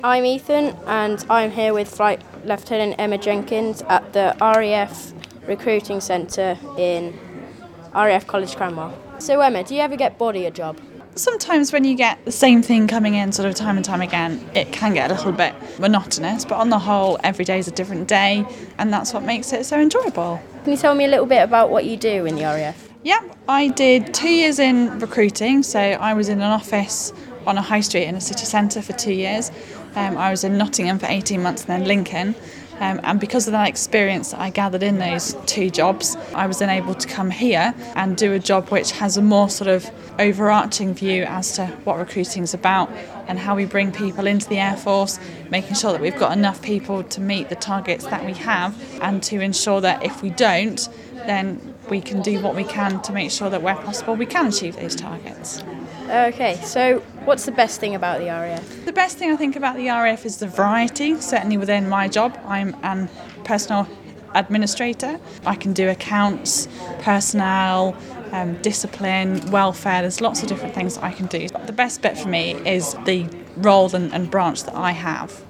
I'm Ethan and I'm here with Flight Lieutenant Emma Jenkins at the RAF Recruiting Centre in RAF College Cranwell. So Emma, do you ever get bored of your job? Sometimes when you get the same thing coming in sort of time and time again, it can get a little bit monotonous, but on the whole, every day is a different day, and that's what makes it so enjoyable. Can you tell me a little bit about what you do in the RAF? Yeah, I did 2 years in recruiting, so I was in an office on a high street in a city centre for 2 years. I was in Nottingham for 18 months and then Lincoln. And because of that experience that I gathered in those 2 jobs, I was then able to come here and do a job which has a more sort of overarching view as to what recruiting is about and how we bring people into the Air Force, making sure that we've got enough people to meet the targets that we have and to ensure that if we don't, then we can do what we can to make sure that where possible we can achieve those targets. Okay, so what's the best thing about the RAF? The best thing I think about the RAF is the variety. Certainly within my job, I'm an personal administrator. I can do accounts, personnel, discipline, welfare. There's lots of different things that I can do. The best bit for me is the role and branch that I have.